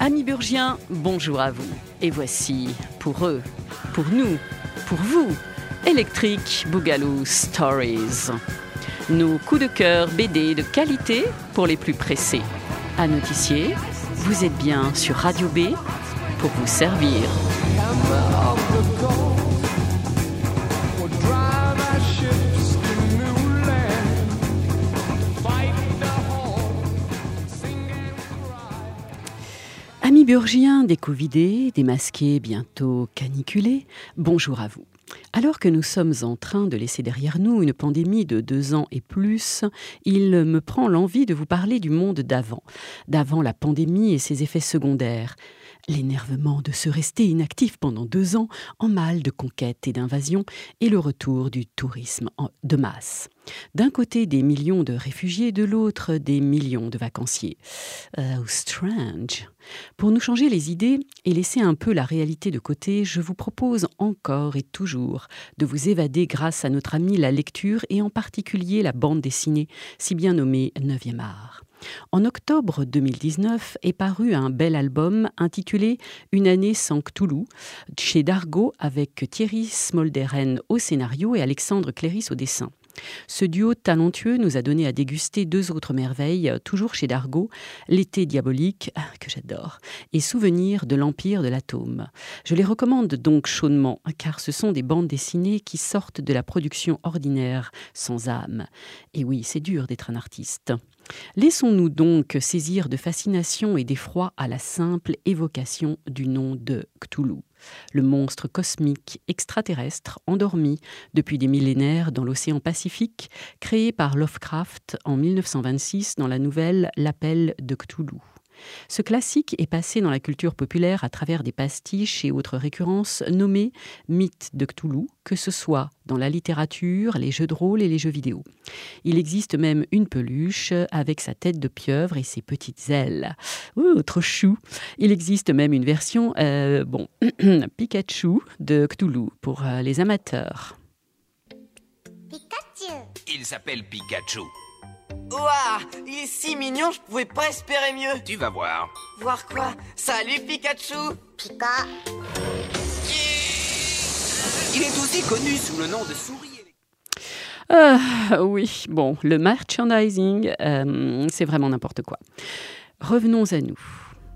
Amis burgiens, bonjour à vous. Et voici, pour eux, pour nous, pour vous, Electric Boogaloo Stories. Nos coups de cœur BD de qualité pour les plus pressés. À notifier, vous êtes bien sur Radio B pour vous servir. Amis burgiens décovidés, démasqués, bientôt caniculés, bonjour à vous. Alors que nous sommes en train de laisser derrière nous une pandémie de 2 ans et plus, il me prend l'envie de vous parler du monde d'avant la pandémie et ses effets secondaires. L'énervement de se rester inactif pendant 2 ans en mal de conquête et d'invasion et le retour du tourisme de masse. D'un côté des millions de réfugiés, de l'autre des millions de vacanciers. Strange. Pour nous changer les idées et laisser un peu la réalité de côté, je vous propose encore et toujours de vous évader grâce à notre ami la lecture et en particulier la bande dessinée, si bien nommée 9e art. En octobre 2019 est paru un bel album intitulé « Une année sans Cthulhu » chez Dargaud avec Thierry Smolderen au scénario et Alexandre Cléris au dessin. Ce duo talentueux nous a donné à déguster 2 autres merveilles, toujours chez Dargaud, L'été diabolique, que j'adore, et Souvenirs de l'Empire de l'atome. Je les recommande donc chaudement, car ce sont des bandes dessinées qui sortent de la production ordinaire, sans âme. Et oui, c'est dur d'être un artiste. Laissons-nous donc saisir de fascination et d'effroi à la simple évocation du nom de Cthulhu, le monstre cosmique extraterrestre endormi depuis des millénaires dans l'océan Pacifique, créé par Lovecraft en 1926 dans la nouvelle L'Appel de Cthulhu. Ce classique est passé dans la culture populaire à travers des pastiches et autres récurrences nommées mythes de Cthulhu, que ce soit dans la littérature, les jeux de rôle et les jeux vidéo. Il existe même une peluche avec sa tête de pieuvre et ses petites ailes. Trop chou. Il existe même une version Pikachu de Cthulhu pour les amateurs. Pikachu. Il s'appelle Pikachu. Ouah, il est si mignon, je pouvais pas espérer mieux. Tu vas voir. Voir quoi? Salut Pikachu. Pika. Il est aussi connu sous le nom de Souris. Oui, bon, le merchandising, c'est vraiment n'importe quoi. Revenons à nous.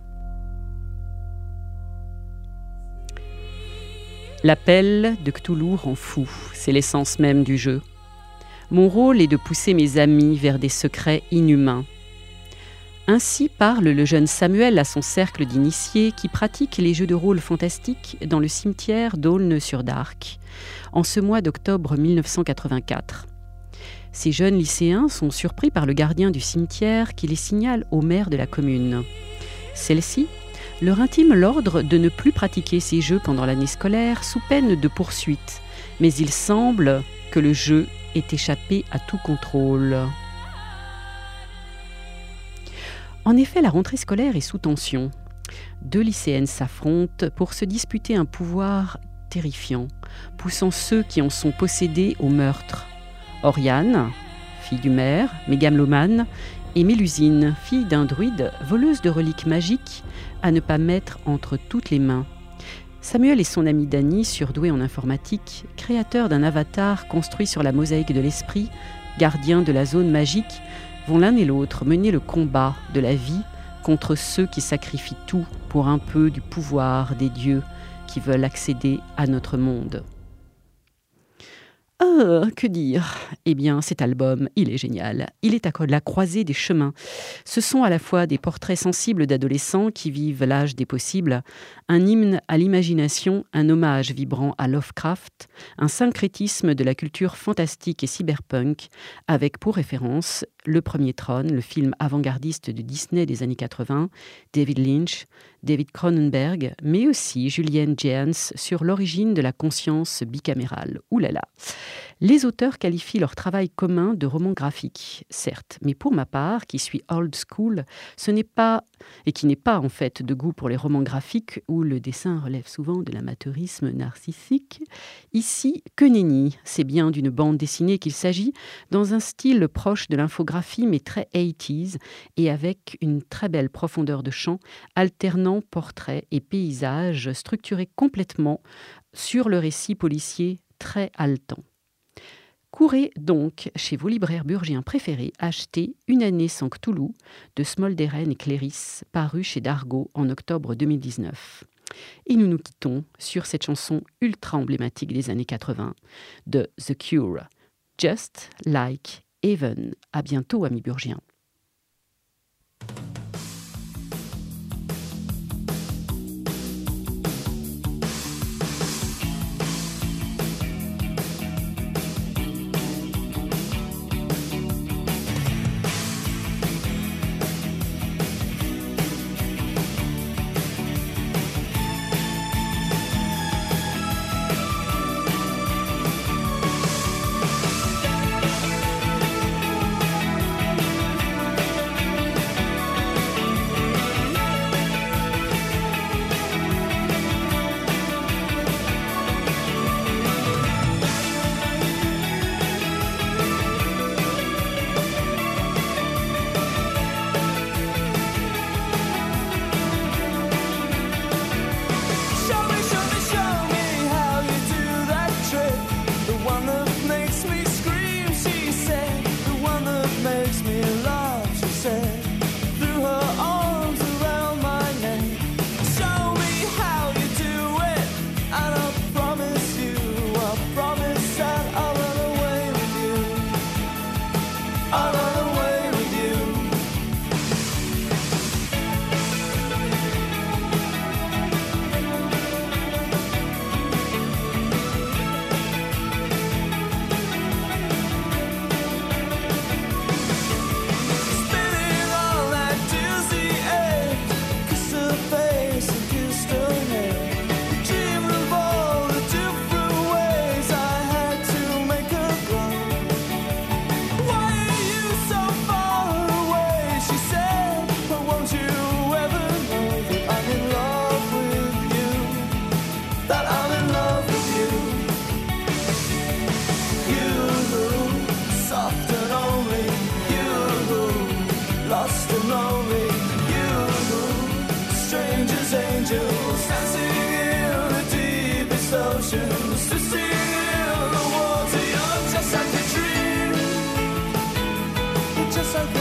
L'appel de Cthulhu rend fou, c'est l'essence même du jeu. Mon rôle est de pousser mes amis vers des secrets inhumains. Ainsi parle le jeune Samuel à son cercle d'initiés qui pratiquent les jeux de rôle fantastiques dans le cimetière d'Aulne-sur-Dark, en ce mois d'octobre 1984. Ces jeunes lycéens sont surpris par le gardien du cimetière qui les signale au maire de la commune. Celle-ci leur intime l'ordre de ne plus pratiquer ces jeux pendant l'année scolaire sous peine de poursuite, mais il semble que le jeu est échappé à tout contrôle. En effet, la rentrée scolaire est sous tension. 2 lycéennes s'affrontent pour se disputer un pouvoir terrifiant, poussant ceux qui en sont possédés au meurtre. Oriane, fille du maire, mégalomane, et Mélusine, fille d'un druide, voleuse de reliques magiques, à ne pas mettre entre toutes les mains. Samuel et son ami Danny, surdoué en informatique, créateurs d'un avatar construit sur la mosaïque de l'esprit, gardien de la zone magique, vont l'un et l'autre mener le combat de la vie contre ceux qui sacrifient tout pour un peu du pouvoir des dieux qui veulent accéder à notre monde. Que dire ? Eh bien, cet album, il est génial. Il est à la croisée des chemins. Ce sont à la fois des portraits sensibles d'adolescents qui vivent l'âge des possibles, un hymne à l'imagination, un hommage vibrant à Lovecraft, un syncrétisme de la culture fantastique et cyberpunk, avec pour référence Le Premier Trône, le film avant-gardiste de Disney des années 80, David Lynch, David Cronenberg, mais aussi Julian Jaynes sur l'origine de la conscience bicamérale. Ouh là là. Les auteurs qualifient leur travail commun de roman graphique, certes, mais pour ma part, qui suis old school, ce n'est pas, et qui n'est pas en fait de goût pour les romans graphiques où le dessin relève souvent de l'amateurisme narcissique, ici, que nenni, c'est bien d'une bande dessinée qu'il s'agit, dans un style proche de l'infographie mais très 80s et avec une très belle profondeur de champ, alternant portraits et paysages structurés complètement sur le récit policier très haletant. Courez donc chez vos libraires burgiens préférés acheter Une année sans Cthulhu de Smolderen et Cléris, paru chez Dargaud en octobre 2019. Et nous nous quittons sur cette chanson ultra emblématique des années 80 de The Cure, Just Like Heaven. À bientôt, amis burgiens. Just like